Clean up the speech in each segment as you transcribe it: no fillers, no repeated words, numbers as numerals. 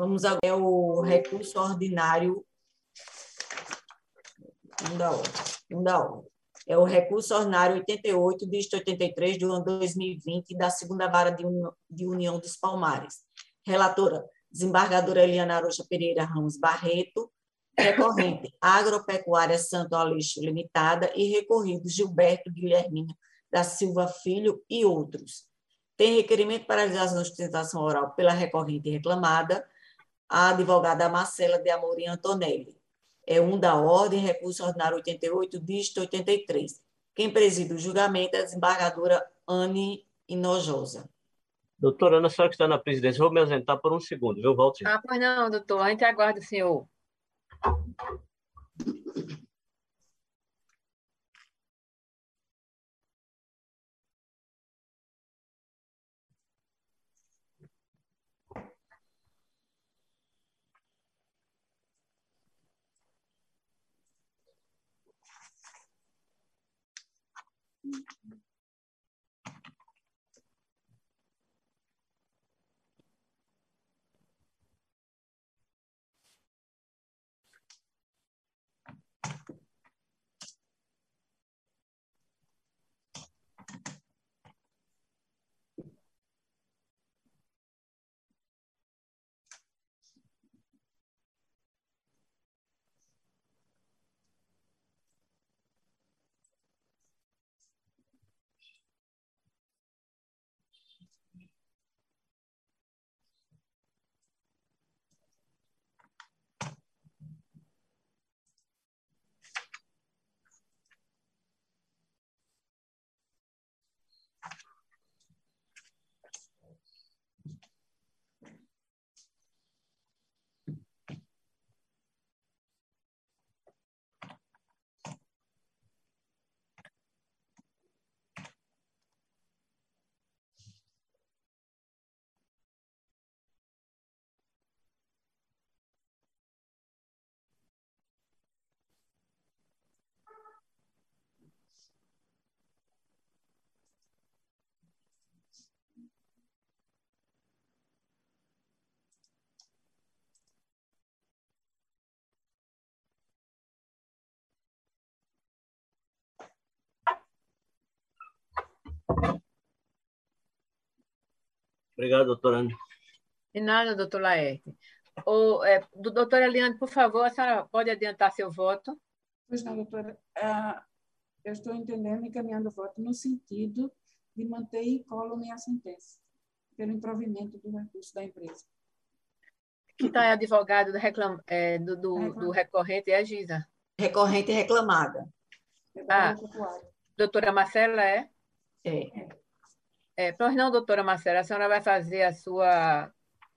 Vamos agora é o recurso ordinário, um da ordem. É o recurso ordinário 88, dígito 83, do ano 2020, da segunda vara de União dos Palmares. Relatora, desembargadora Eliana Arocha Pereira Ramos Barreto. Recorrente, Agropecuária Santo Aleixo Limitada. E recorrido, Gilberto Guilhermino da Silva Filho e outros. Tem requerimento para realização de sustentação oral pela recorrente reclamada, a advogada Marcela de Amorim Antonelli. É um da ordem, recurso ordinário 88, dígito 83. Quem preside o julgamento é a desembargadora Anne Hinojosa. Doutora Ana, a senhora que está na presidência, vou me ausentar por um segundo, viu, Valtinho? Ah, pois não, doutor, a gente aguarda o senhor. Obrigado, doutora Ana. De nada, doutor Laerte. Doutora Eliane, por favor, a senhora pode adiantar seu voto? Pois não, doutora. Eu estou entendendo e encaminhando o voto no sentido de manter incólume a sentença, pelo improvimento do recurso da empresa. Quem está advogado do recorrente é a Giza. Recorrente reclamada. Doutora Marcela é? É. Pois não, doutora Marcela, a senhora vai fazer a sua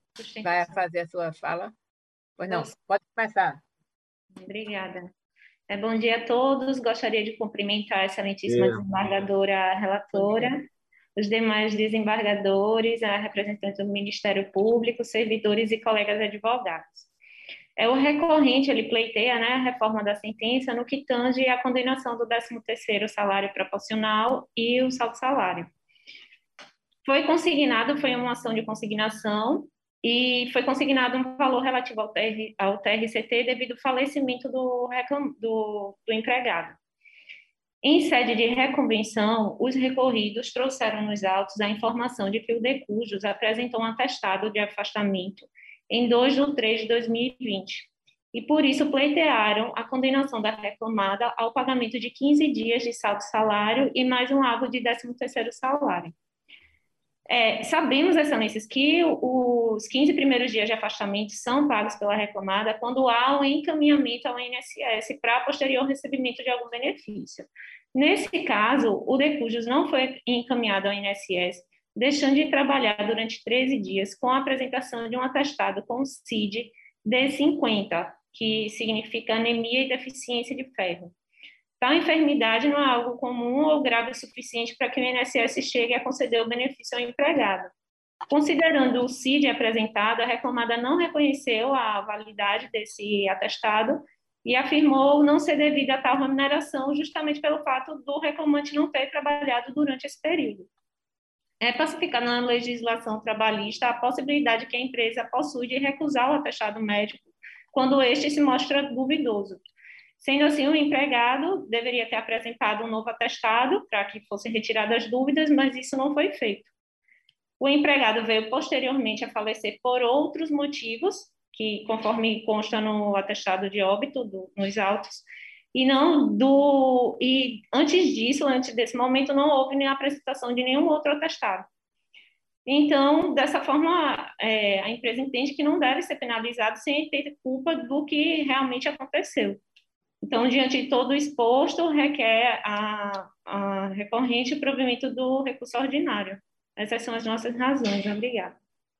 fala? Pois não, pode começar. Obrigada. Bom dia a todos. Gostaria de cumprimentar a excelentíssima desembargadora relatora, os demais desembargadores, a representante do Ministério Público, servidores e colegas advogados. O recorrente, ele pleiteia, né, a reforma da sentença no que tange a condenação do 13º salário proporcional e o saldo salário. Foi uma ação de consignação e foi consignado um valor relativo ao TRCT devido ao falecimento do empregado. Em sede de reconvenção, os recorridos trouxeram nos autos a informação de que o Decujus apresentou um atestado de afastamento em 2/3/2020 e, por isso, pleitearam a condenação da reclamada ao pagamento de 15 dias de saldo salário e mais um avo de 13º salário. Sabemos, excelências, que os 15 primeiros dias de afastamento são pagos pela reclamada quando há um encaminhamento ao INSS para posterior recebimento de algum benefício. Nesse caso, o Decujus não foi encaminhado ao INSS, deixando de trabalhar durante 13 dias com a apresentação de um atestado com CID D50, que significa anemia e deficiência de ferro. Tal enfermidade não é algo comum ou grave o suficiente para que o INSS chegue a conceder o benefício ao empregado. Considerando o CID apresentado, a reclamada não reconheceu a validade desse atestado e afirmou não ser devida a tal remuneração justamente pelo fato do reclamante não ter trabalhado durante esse período. é pacificar na legislação trabalhista a possibilidade que a empresa possui de recusar o atestado médico quando este se mostra duvidoso. Sendo assim, o empregado deveria ter apresentado um novo atestado para que fossem retiradas as dúvidas, mas isso não foi feito. O empregado veio posteriormente a falecer por outros motivos, que conforme consta no atestado de óbito, nos autos, e antes disso, antes desse momento, não houve nem apresentação de nenhum outro atestado. Então, dessa forma, a empresa entende que não deve ser penalizado sem ter culpa do que realmente aconteceu. Então, diante de todo o exposto, requer a recorrente o provimento do recurso ordinário. Essas são as nossas razões. Obrigada.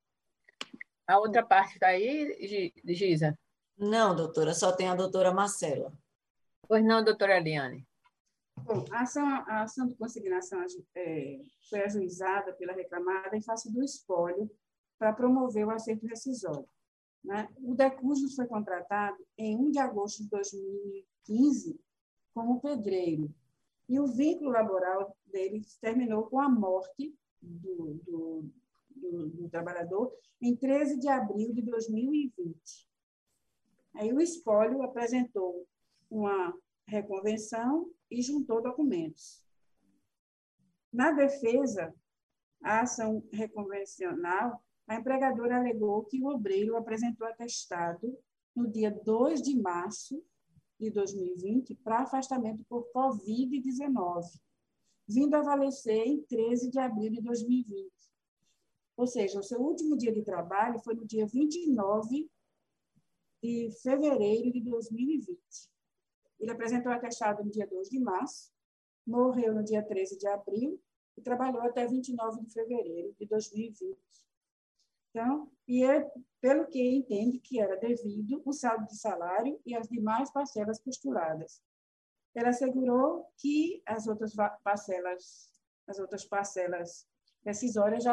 A outra parte está aí, Gisa? Não, doutora, só tem a doutora Marcela. Pois não, doutora Eliane. Bom, a ação de consignação foi ajuizada pela reclamada em face do espólio para promover o acerto rescisório, né? O Decujus foi contratado em 1 de agosto de 2015 como pedreiro, e o vínculo laboral dele terminou com a morte do trabalhador em 13 de abril de 2020. Aí o espólio apresentou uma reconvenção e juntou documentos. Na defesa, a ação reconvencional, a empregadora alegou que o obreiro apresentou atestado no dia 2 de março de 2020 para afastamento por Covid-19, vindo a falecer em 13 de abril de 2020. Ou seja, o seu último dia de trabalho foi no dia 29 de fevereiro de 2020. Ele apresentou atestado no dia 2 de março, morreu no dia 13 de abril e trabalhou até 29 de fevereiro de 2020. Então, pelo que entende que era devido o saldo de salário e as demais parcelas costuradas. Ela assegurou que as outras parcelas rescisórias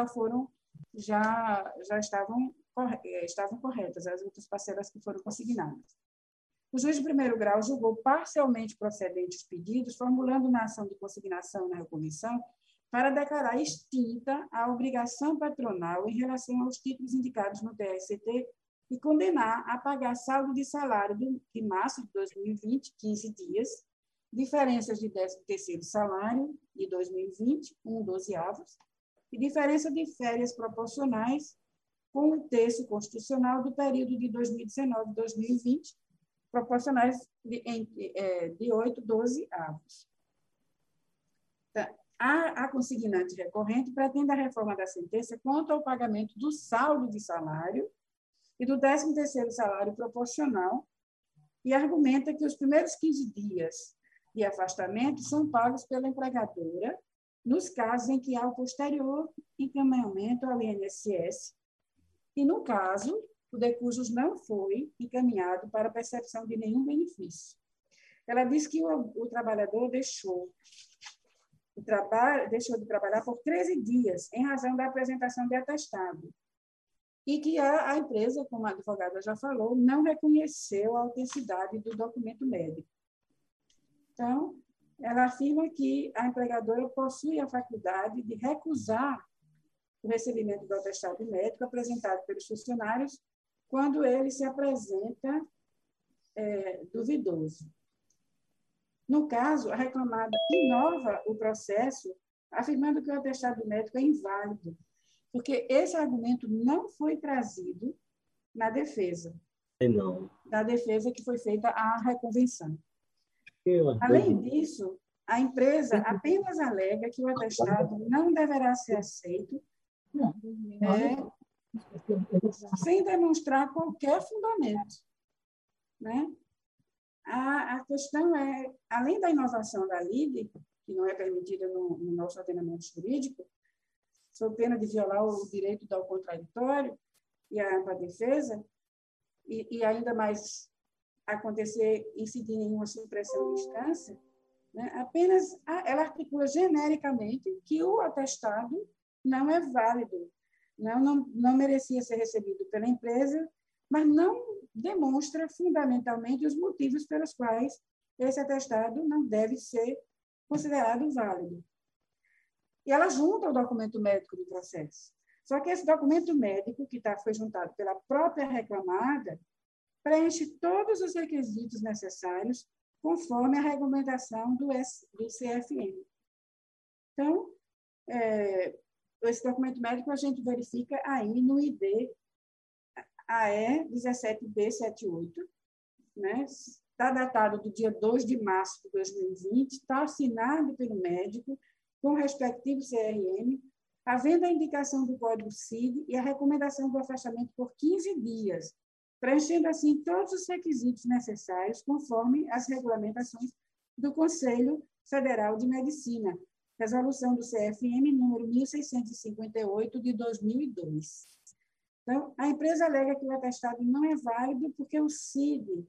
já estavam corretas, as outras parcelas que foram consignadas. O juiz de primeiro grau julgou parcialmente procedentes os pedidos, formulando na ação de consignação na reconvenção para declarar extinta a obrigação patronal em relação aos títulos indicados no TST e condenar a pagar saldo de salário de março de 2020, 15 dias, diferenças de 13º salário de 2020, 1/12, e diferença de férias proporcionais com o terço constitucional do período de 2019 e 2020, proporcionais de 8/12. A consignante recorrente pretende a reforma da sentença quanto ao pagamento do saldo de salário e do 13º salário proporcional e argumenta que os primeiros 15 dias de afastamento são pagos pela empregadora nos casos em que há o posterior encaminhamento ao INSS e, no caso, o Decujus não foi encaminhado para a percepção de nenhum benefício. Ela diz que o trabalhador deixou de trabalhar por 13 dias em razão da apresentação de atestado e que a empresa, como a advogada já falou, não reconheceu a autenticidade do documento médico. Então, ela afirma que a empregadora possui a faculdade de recusar o recebimento do atestado médico apresentado pelos funcionários quando ele se apresenta duvidoso. No caso, a reclamada inova o processo, afirmando que o atestado médico é inválido, porque esse argumento não foi trazido na defesa. Não. Da defesa que foi feita à reconvenção. Além disso, a empresa apenas alega que o atestado não deverá ser aceito sem demonstrar qualquer fundamento, né? A questão é, além da inovação da LIDE, que não é permitida no nosso ordenamento jurídico, sob pena de violar o direito ao contraditório e a ampla defesa, e ainda mais incidir em uma supressão de instância, né? Apenas ela articula genericamente que o atestado não é válido, não merecia ser recebido pela empresa, mas não demonstra fundamentalmente os motivos pelos quais esse atestado não deve ser considerado válido. e ela junta o documento médico do processo. Só que esse documento médico, que foi juntado pela própria reclamada, preenche todos os requisitos necessários conforme a regulamentação do CFM. Então, esse documento médico a gente verifica aí no ID AE 17B78, né? Está datado do dia 2 de março de 2020, está assinado pelo médico com o respectivo CRM, havendo a indicação do código CID e a recomendação do afastamento por 15 dias, preenchendo assim todos os requisitos necessários conforme as regulamentações do Conselho Federal de Medicina, resolução do CFM número 1658 de 2002. Então, a empresa alega que o atestado não é válido porque o CID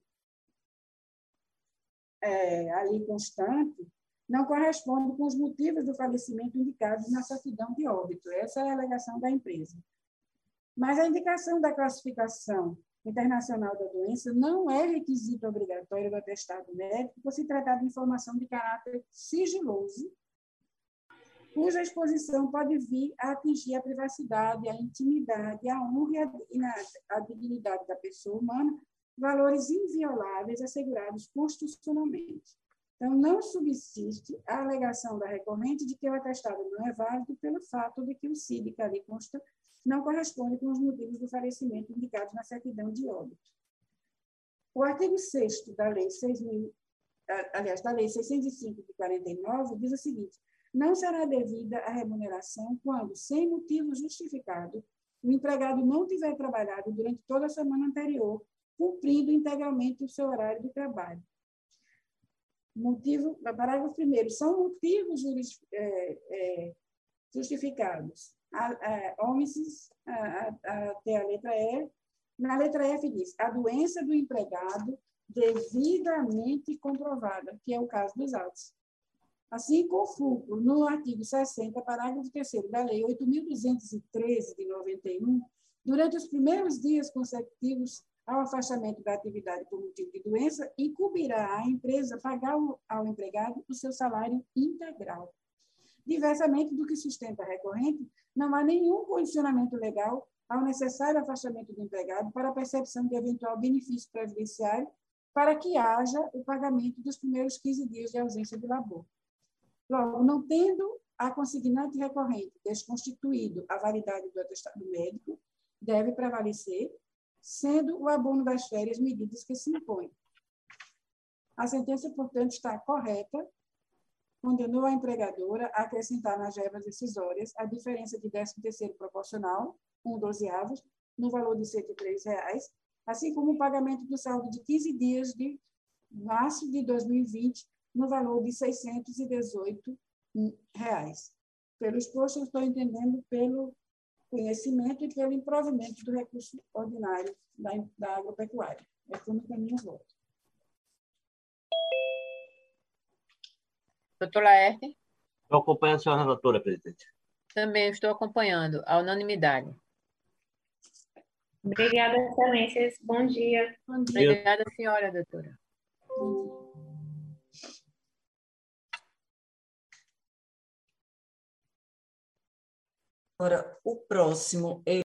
ali constante não corresponde com os motivos do falecimento indicados na certidão de óbito. Essa é a alegação da empresa. Mas a indicação da classificação internacional da doença não é requisito obrigatório do atestado médico por se tratar de informação de caráter sigiloso, cuja exposição pode vir a atingir a privacidade, a intimidade, a honra e a dignidade da pessoa humana, valores invioláveis assegurados constitucionalmente. Então, não subsiste a alegação da recorrente de que o atestado não é válido pelo fato de que o CID que ali consta não corresponde com os motivos do falecimento indicados na certidão de óbito. O artigo 6º da Lei 605 de 49 diz o seguinte: não será devida a remuneração quando, sem motivo justificado, o empregado não tiver trabalhado durante toda a semana anterior, cumprindo integralmente o seu horário de trabalho. Parágrafo 1º, são motivos justificados. Até a letra E. Na letra F diz, a doença do empregado devidamente comprovada, que é o caso dos autos. Assim, com fulcro, no artigo 60, parágrafo 3º da Lei 8.213 de 91, durante os primeiros dias consecutivos ao afastamento da atividade por motivo de doença, incumbirá a empresa pagar ao empregado o seu salário integral. Diversamente do que sustenta a recorrente, não há nenhum condicionamento legal ao necessário afastamento do empregado para a percepção de eventual benefício previdenciário para que haja o pagamento dos primeiros 15 dias de ausência de labor. Logo, não tendo a consignante recorrente desconstituído a validade do atestado médico, deve prevalecer, sendo o abono das férias medidas que se impõem. A sentença, portanto, está correta, condenou a empregadora a acrescentar nas verbas decisórias a diferença de 13º proporcional, 1/12, no valor de R$ 103, assim como o pagamento do saldo de 15 dias de março de 2020, no valor de R$ 618. Pelo exposto, eu estou entendendo pelo conhecimento e pelo improvimento do recurso ordinário da agropecuária. É como caminho o voto. Doutor Laerte? Estou acompanhando a senhora relatora, presidente. Também estou acompanhando, a unanimidade. Obrigada, excelências. Bom dia. Bom dia. Obrigada, senhora, doutora. Agora, o próximo